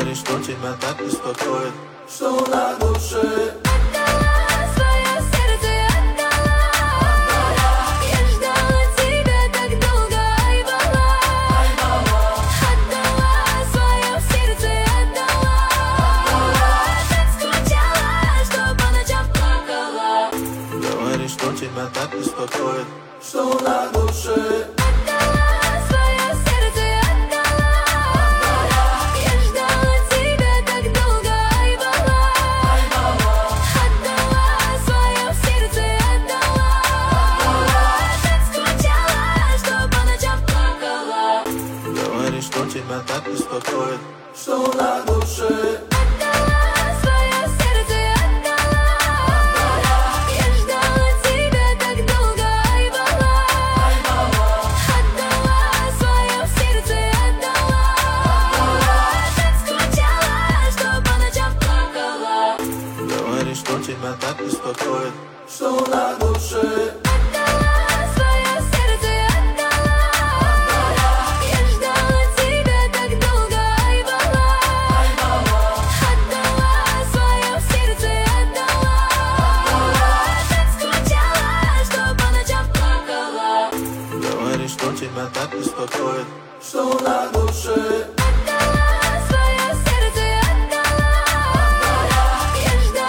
Говоришь, что тебя так беспокоит, что на душе. Что тебя так беспокоит, что на душе. Отдала свое сердце, отдала. Я ждала тебя так долго, ай, бала. Отдала свое сердце, отдала. Так скучала, что по ночам плакала. Говоришь, что тебя так беспокоит, что на душе. Что тебя так беспокоит, что на душе. Отдала свое сердце, отдала. Я ждала тебя так долго, ай, бала. Отдала свое сердце, отдала. Так скучала, что по ночам плакала. Говоришь, что тебя так беспокоит, что на душе.